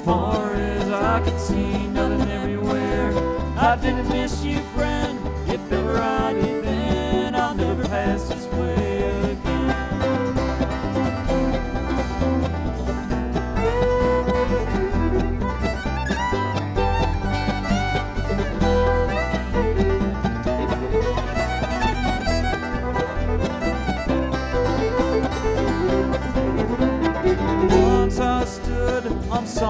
far as I can see, nothing everywhere. I didn't miss you, friend. If ever I did, then I'll never pass this way again. Once I stood on